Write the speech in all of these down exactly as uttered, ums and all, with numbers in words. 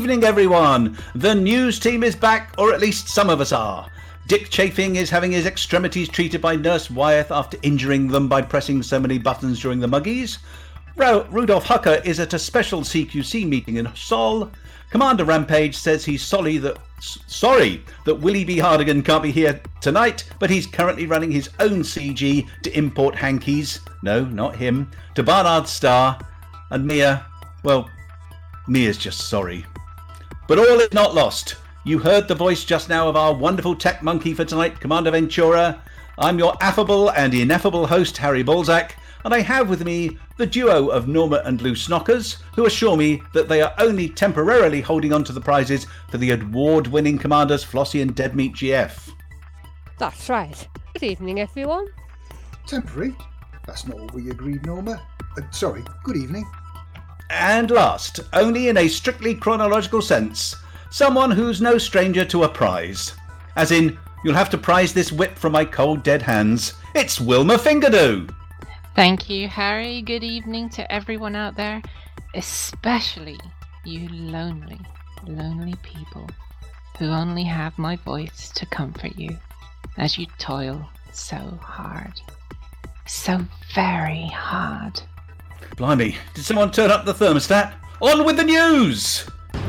evening, everyone. The news team is back, or at least some of us are. Dick Chafing is having his extremities treated by Nurse Wyeth after injuring them by pressing so many buttons during the Muggies. Ru- Rudolph Hucker is at a special C Q C meeting in Sol. Commander Rampage says he's sorry that sorry that Willie B. Hardigan can't be here tonight, but he's currently running his own C G to import hankies. No, not him. To Barnard Star. And Mia, well, Mia's just sorry. But all is not lost. You heard the voice just now of our wonderful tech monkey for tonight, Commander Ventura. I'm your affable and ineffable host, Harry Balzac, and I have with me the duo of Norma and Lou Snockers, who assure me that they are only temporarily holding on to the prizes for the award-winning Commanders Flossie and Deadmeat G F. That's right. Good evening, everyone. Temporary? That's not what we agreed, Norma. Uh, sorry, good evening. And last, only in a strictly chronological sense, someone who's no stranger to a prize. As in, you'll have to prize this whip from my cold dead hands. It's Wilma Fingerdo! Thank you, Harry. Good evening to everyone out there, especially you lonely, lonely people who only have my voice to comfort you as you toil so hard. So very hard. Blimey, did someone turn up the thermostat? On with the news!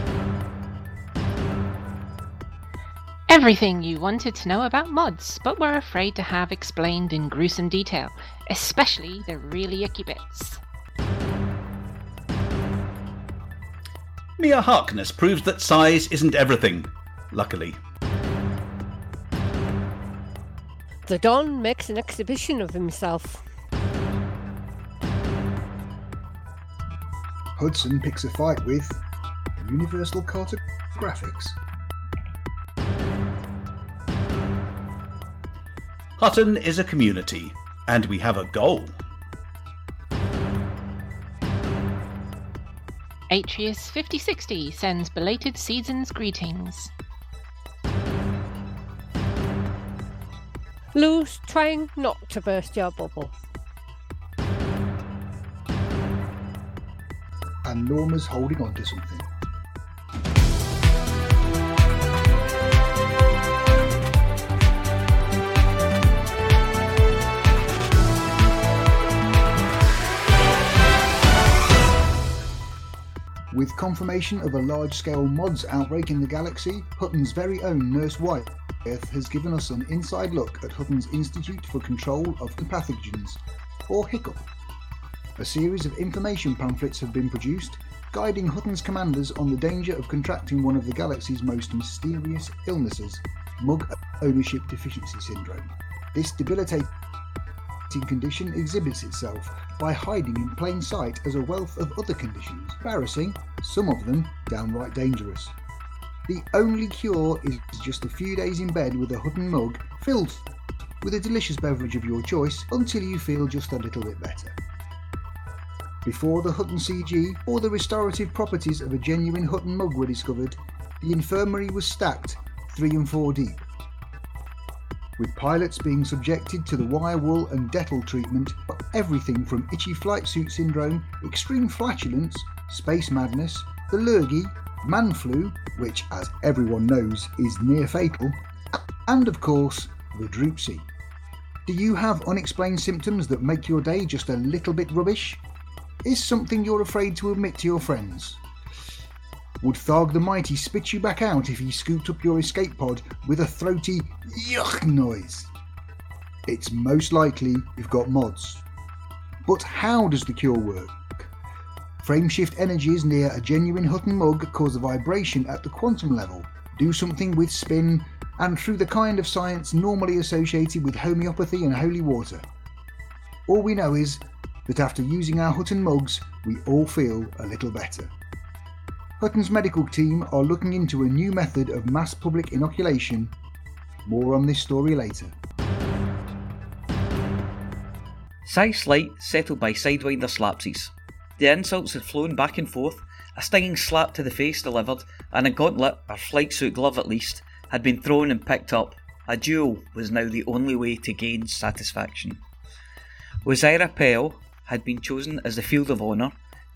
Everything you wanted to know about mods, but were afraid to have explained in gruesome detail, especially the really icky bits. Mia Harkness proves that size isn't everything, luckily. The Don makes an exhibition of himself. Hudson picks a fight with Universal Cartographics. Hutton is a community, and we have a goal. Atreus fifty sixty sends belated season's greetings. Lou's trying not to burst your bubble. And Norma's holding on to something. With confirmation of a large-scale mods outbreak in the galaxy, Hutton's very own Nurse Wyeth has given us an inside look at Hutton's Institute for Control of Pathogens, or HICCUP. A series of information pamphlets have been produced, guiding Hutton's commanders on the danger of contracting one of the galaxy's most mysterious illnesses, Mug Ownership Deficiency Syndrome. This debilitating condition exhibits itself by hiding in plain sight as a wealth of other conditions, embarrassing, some of them downright dangerous. The only cure is just a few days in bed with a Hutton mug filled with a delicious beverage of your choice until you feel just a little bit better. Before the Hutton C G or the restorative properties of a genuine Hutton mug were discovered, the infirmary was stacked three and four deep, with pilots being subjected to the wire wool and Dettol treatment for everything from itchy flight suit syndrome, extreme flatulence, space madness, the lurgy, man flu, which as everyone knows is near fatal, and of course the droopsy. Do you have unexplained symptoms that make your day just a little bit rubbish? Is something you're afraid to admit to your friends? Would Tharg the Mighty spit you back out if he scooped up your escape pod with a throaty yuck noise? It's most likely you've got mods. But how does the cure work? Frameshift energies near a genuine Hutton mug cause a vibration at the quantum level, do something with spin, and through the kind of science normally associated with homeopathy and holy water. All we know is that after using our Hutton mugs, we all feel a little better. Hutton's medical team are looking into a new method of mass public inoculation. More on this story later. Size Light settled by Sidewinder Slapsies. The insults had flown back and forth, a stinging slap to the face delivered, and a gauntlet, or flight suit glove at least, had been thrown and picked up. A duel was now the only way to gain satisfaction. Wazira Pell had been chosen as the field of honour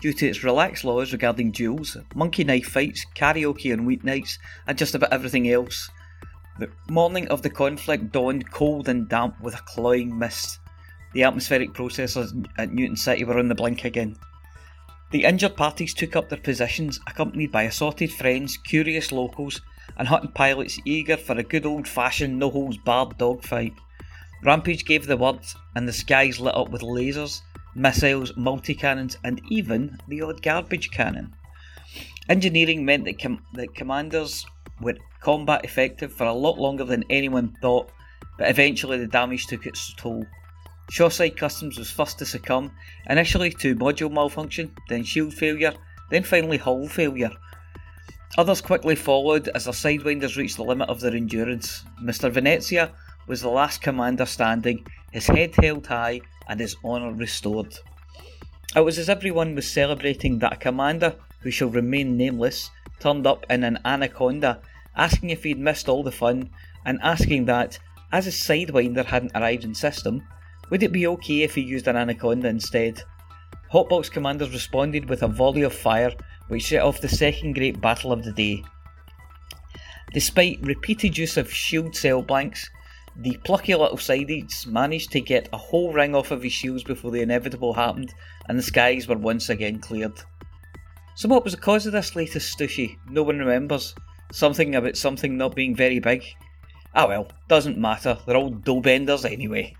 due to its relaxed laws regarding duels, monkey knife fights, karaoke on weeknights, and just about everything else. The morning of the conflict dawned cold and damp with a cloying mist. The atmospheric processors at Newton City were on the blink again. The injured parties took up their positions, accompanied by assorted friends, curious locals, and Hutton pilots eager for a good old-fashioned no-holds-barred dogfight. Rampage gave the word, and the skies lit up with lasers, missiles, multi-cannons, and even the odd garbage cannon. Engineering meant that, com- that commanders were combat effective for a lot longer than anyone thought, but eventually the damage took its toll. Shawside Customs was first to succumb, initially to module malfunction, then shield failure, then finally hull failure. Others quickly followed as their sidewinders reached the limit of their endurance. Mister Venezia was the last commander standing, his head held high and his honour restored. It was as everyone was celebrating that a commander, who shall remain nameless, turned up in an Anaconda, asking if he'd missed all the fun, and asking that, as his sidewinder hadn't arrived in system, would it be okay if he used an Anaconda instead? Hotbox commanders responded with a volley of fire, which set off the second great battle of the day. Despite repeated use of shield cell blanks, the plucky little sideids managed to get a whole ring off of his shields before the inevitable happened, and the skies were once again cleared. So what was the cause of this latest stushy? No one remembers. Something about something not being very big. Ah well, doesn't matter, they're all dough benders anyway.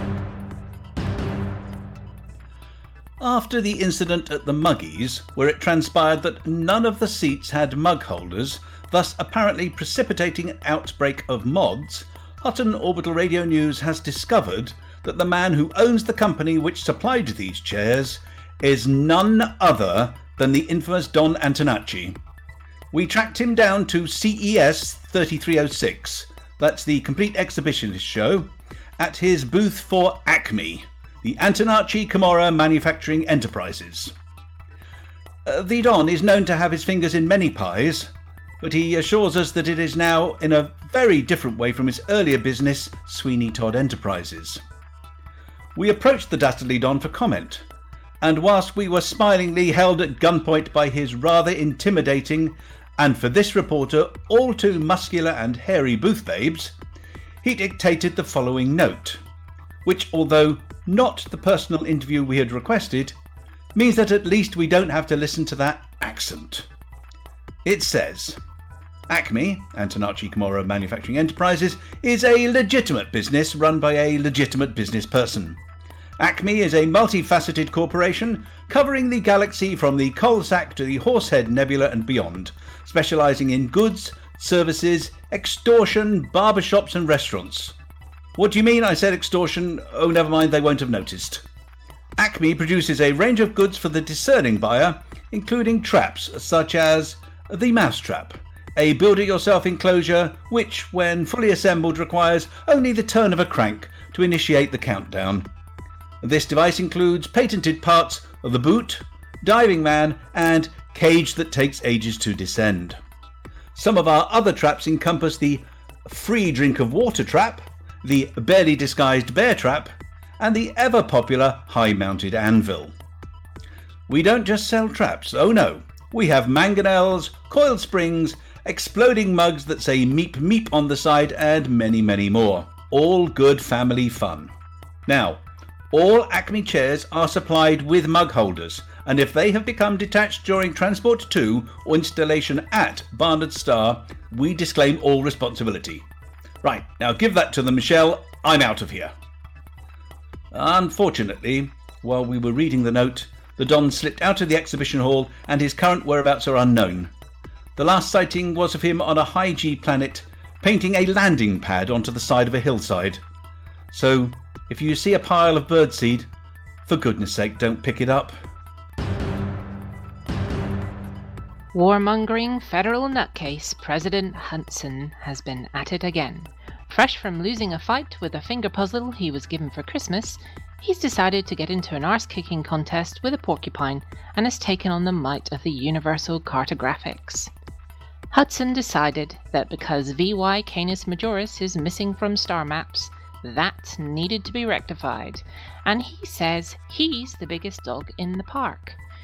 After the incident at the Muggies, where it transpired that none of the seats had mug holders, thus apparently precipitating an outbreak of mods, Hutton Orbital Radio News has discovered that the man who owns the company which supplied these chairs is none other than the infamous Don Antonacci. We tracked him down to C E S thirty-three oh six, that's the Complete Exhibitionist show, at his booth for Acme, the Antonacci Camorra Manufacturing Enterprises. Uh, the Don is known to have his fingers in many pies, but he assures us that it is now in a very different way from his earlier business, Sweeney Todd Enterprises. We approached the dastardly Don for comment, and whilst we were smilingly held at gunpoint by his rather intimidating, and for this reporter all too muscular and hairy booth babes, he dictated the following note, which, although not the personal interview we had requested, means that at least we don't have to listen to that accent. It says, Acme, Antonacci Camorra Manufacturing Enterprises, is a legitimate business run by a legitimate business person. Acme is a multifaceted corporation covering the galaxy from the Coalsack to the Horsehead Nebula and beyond, specialising in goods, services, extortion, barbershops and restaurants. What do you mean I said extortion? Oh, never mind, they won't have noticed. Acme produces a range of goods for the discerning buyer, including traps such as the Mousetrap, a build-it-yourself enclosure which, when fully assembled, requires only the turn of a crank to initiate the countdown. This device includes patented parts of the boot, diving man, and cage that takes ages to descend. Some of our other traps encompass the free drink of water trap, the barely disguised bear trap, and the ever-popular high-mounted anvil. We don't just sell traps, oh no. We have mangonels, coiled springs, exploding mugs that say meep meep on the side, and many, many more. All good family fun. Now, all Acme chairs are supplied with mug holders, and if they have become detached during transport to or installation at Barnard Star, we disclaim all responsibility. Right, now give that to them, Michelle. I'm out of here. Unfortunately, while we were reading the note, the Don slipped out of the exhibition hall and his current whereabouts are unknown. The last sighting was of him on a high-G planet, painting a landing pad onto the side of a hillside. So, if you see a pile of birdseed, for goodness sake, don't pick it up. Warmongering federal nutcase President Hudson has been at it again. Fresh from losing a fight with a finger puzzle he was given for Christmas, he's decided to get into an arse-kicking contest with a porcupine and has taken on the might of the Universal Cartographics. Hudson decided that because V Y Canis Majoris is missing from star maps, that needed to be rectified, and he says he's the biggest dog in the park.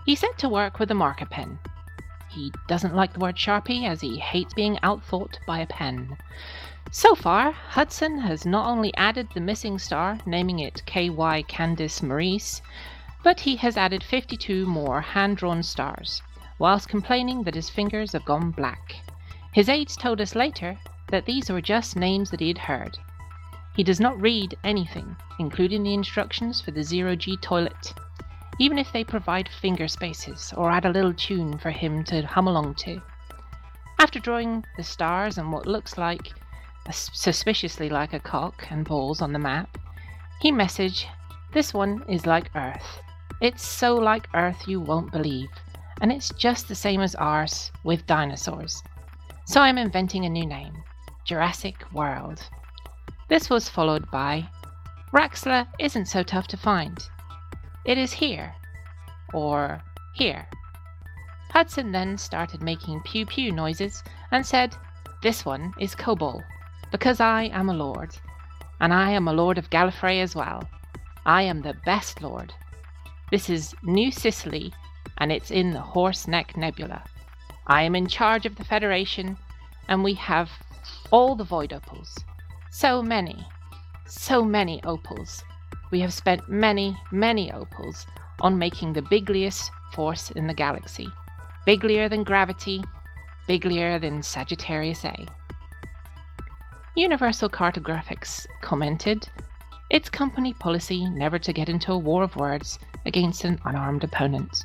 He set to work with a marker pen. He doesn't like the word Sharpie, as he hates being outthought by a pen. So far, Hudson has not only added the missing star, naming it K Y Candice Maurice, but he has added fifty-two more hand-drawn stars, whilst complaining that his fingers have gone black. His aides told us later that these were just names that he had heard. He does not read anything, including the instructions for the zero-G toilet, even if they provide finger spaces or add a little tune for him to hum along to. After drawing the stars and what looks like, suspiciously like a cock and balls on the map, he messaged, "This one is like Earth. It's so like Earth you won't believe, and it's just the same as ours with dinosaurs. So I'm inventing a new name, Jurassic World." This was followed by, "Raxxla isn't so tough to find. It is here," or "here." Hudson then started making pew pew noises and said, "This one is Kobol, because I am a lord, and I am a lord of Gallifrey as well. I am the best lord. This is New Sicily, and it's in the Horse Neck Nebula. I am in charge of the Federation, and we have all the void opals. So many, so many opals. We have spent many, many opals on making the bigliest force in the galaxy. Biglier than gravity, biglier than Sagittarius A." Universal Cartographics commented, "It's company policy never to get into a war of words against an unarmed opponent."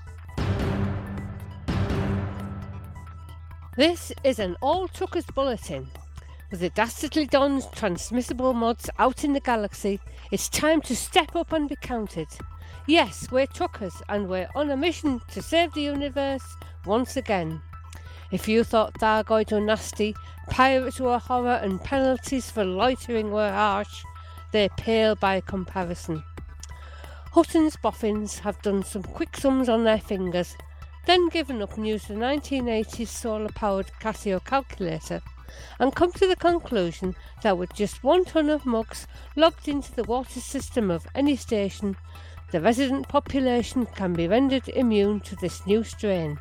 This is an All Truckers Bulletin. With the Dastardly Don's transmissible mods out in the galaxy, it's time to step up and be counted. Yes, we're truckers, and we're on a mission to save the universe once again. If you thought Thargoids were nasty, pirates were horror, and penalties for loitering were harsh, they pale by comparison. Hutton's boffins have done some quick sums on their fingers, then given up and used the nineteen eighties solar-powered Casio calculator, and come to the conclusion that with just one ton of mugs logged into the water system of any station, the resident population can be rendered immune to this new strain.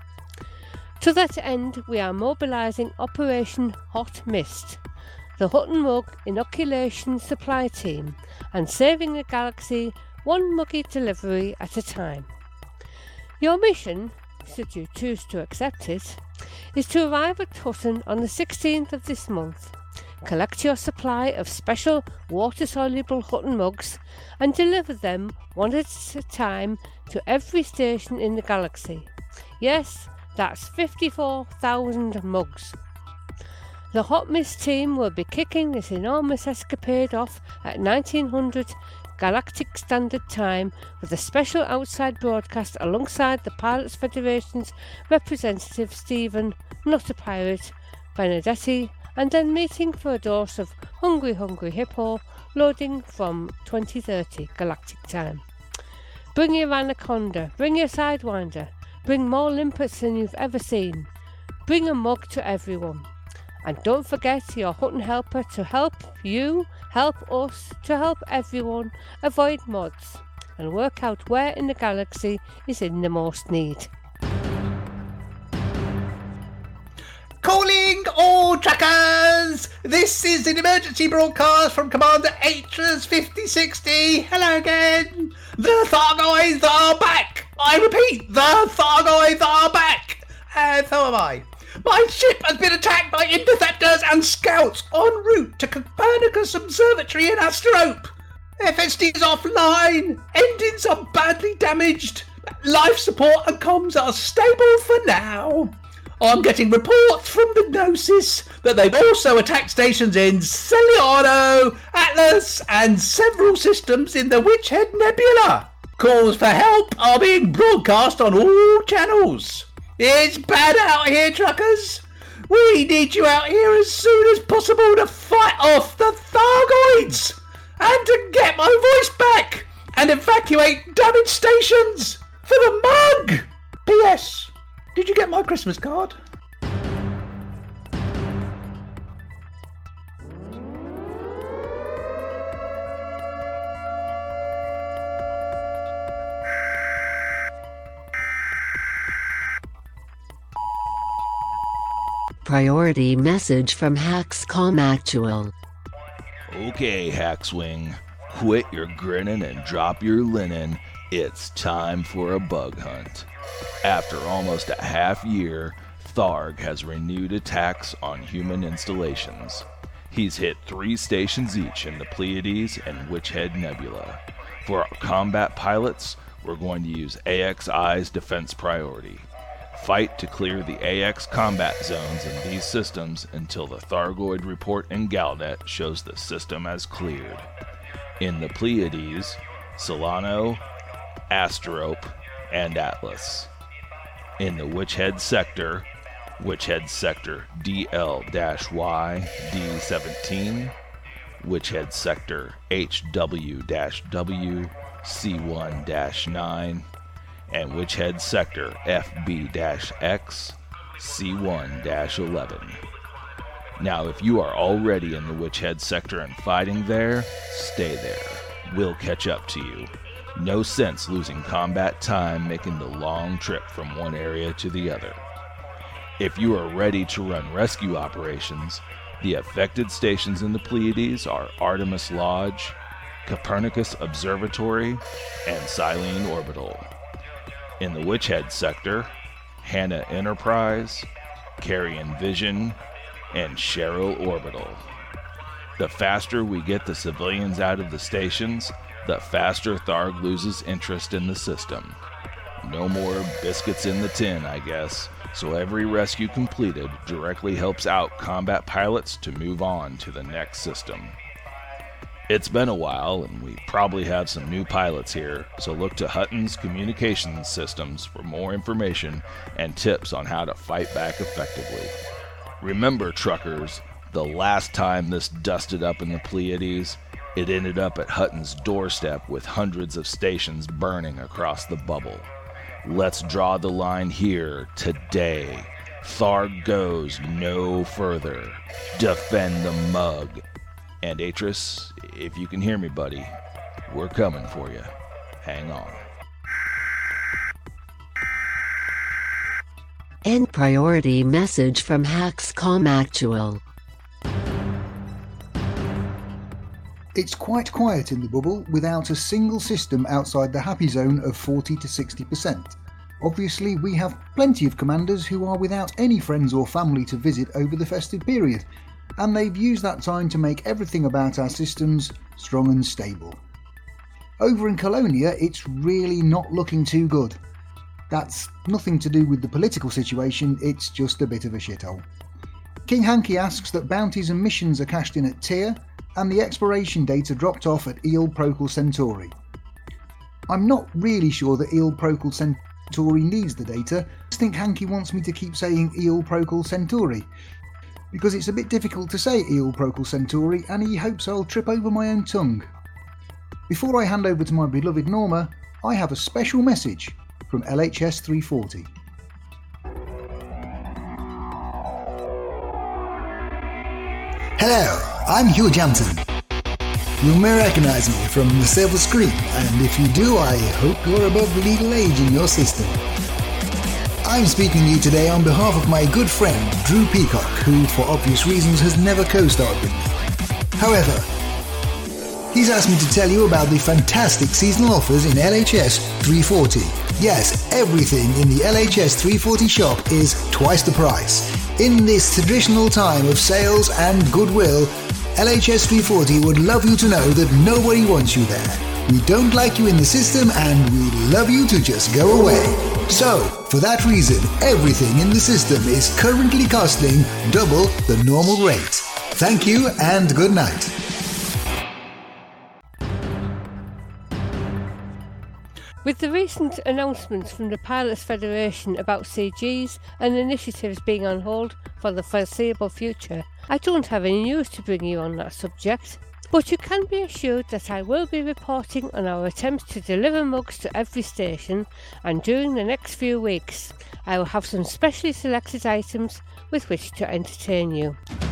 To that end, we are mobilising Operation Hot Mist, the Hutton Mug Inoculation Supply Team, and saving the galaxy one muggy delivery at a time. Your mission, should you choose to accept it, is to arrive at Hutton on the sixteenth of this month, collect your supply of special water-soluble Hutton mugs, and deliver them one at a time to every station in the galaxy. Yes, that's fifty-four thousand mugs. The Hot Mist team will be kicking this enormous escapade off at nineteen hundred Galactic Standard Time with a special outside broadcast alongside the Pilots Federation's representative Stephen, not a pirate, Benedetti, and then meeting for a dose of Hungry Hungry Hippo loading from twenty thirty Galactic Time. Bring your Anaconda, bring your Sidewinder, bring more limpets than you've ever seen. Bring a mug to everyone. And don't forget your Hutton helper to help you, help us, to help everyone avoid mods and work out where in the galaxy is in the most need. Calling all trackers! This is an emergency broadcast from Commander H's fifty sixty. Hello again. The Thargoids are back. I repeat, the Thargoids are back. And so am I. My ship has been attacked by interceptors and scouts en route to Copernicus Observatory in Asterope. F S D is offline. Engines are badly damaged. Life support and comms are stable for now. I'm getting reports from the Gnosis that they've also attacked stations in Celiano, Atlas, and several systems in the Witchhead Nebula. Calls for help are being broadcast on all channels. It's bad out here, truckers. We need you out here as soon as possible to fight off the Thargoids and to get my voice back and evacuate damaged stations for the mug. P S. Did you get my Christmas card? priority message from Haxcom Actual. Okay, Hackswing, quit your grinning and drop your linen. It's time for a bug hunt. After almost a half year, Tharg has renewed attacks on human installations. He's hit three stations each in the Pleiades and Witchhead Nebula. For our combat pilots, we're going to use A X I's defense priority. Fight to clear the A X combat zones in these systems until the Thargoid report in Galnet shows the system as cleared. In the Pleiades, Solano, Asterope, and Atlas. In the Witchhead sector, Witchhead sector D L Y D seventeen, Witchhead sector H W W C one nine, and Witchhead sector F B X C one eleven. Now, if you are already in the Witchhead sector and fighting there, stay there. We'll catch up to you. No sense losing combat time making the long trip from one area to the other. If you are ready to run rescue operations, the affected stations in the Pleiades are Artemis Lodge, Copernicus Observatory, and Silene Orbital. In the Witchhead sector, Hannah Enterprise, Carrion Vision, and Cheryl Orbital. The faster we get the civilians out of the stations, the faster Tharg loses interest in the system. No more biscuits in the tin, I guess, so every rescue completed directly helps out combat pilots to move on to the next system. It's been a while, and we probably have some new pilots here, so look to Hutton's communications systems for more information and tips on how to fight back effectively. Remember, truckers, the last time this dusted up in the Pleiades, it ended up at Hutton's doorstep with hundreds of stations burning across the bubble. Let's draw the line here today. Tharg goes no further. Defend the mug. And Atris, if you can hear me, buddy, we're coming for you. Hang on. End priority message from Haxcom Actual. It's quite quiet in the bubble without a single system outside the happy zone of forty to sixty percent. Obviously, we have plenty of commanders who are without any friends or family to visit over the festive period, and they've used that time to make everything about our systems strong and stable. Over in Colonia, it's really not looking too good. That's nothing to do with the political situation, it's just a bit of a shithole. King Hanky asks that bounties and missions are cashed in at Tyr, and the expiration date are dropped off at Eel Procul Centauri. I'm not really sure that Eel Procul Centauri needs the data. I just think Hanky wants me to keep saying Eel Procul Centauri, because it's a bit difficult to say Eel Procul Centauri, and he hopes I'll trip over my own tongue. Before I hand over to my beloved Norma, I have a special message from L H S three forty. Hello, I'm Hugh Jansen. You may recognize me from the silver screen, and if you do, I hope you're above the legal age in your system. I'm speaking to you today on behalf of my good friend, Drew Peacock, who, for obvious reasons, has never co-starred with me. However, he's asked me to tell you about the fantastic seasonal offers in L H S three forty. Yes, everything in the L H S three forty shop is twice the price. In this traditional time of sales and goodwill, L H S three forty would love you to know that nobody wants you there. We don't like you in the system, and we'd love you to just go away. So, for that reason, everything in the system is currently costing double the normal rate. Thank you and good night. With the recent announcements from the Pilots Federation about C Gs and initiatives being on hold for the foreseeable future, I don't have any news to bring you on that subject. But you can be assured that I will be reporting on our attempts to deliver mugs to every station, and during the next few weeks I will have some specially selected items with which to entertain you.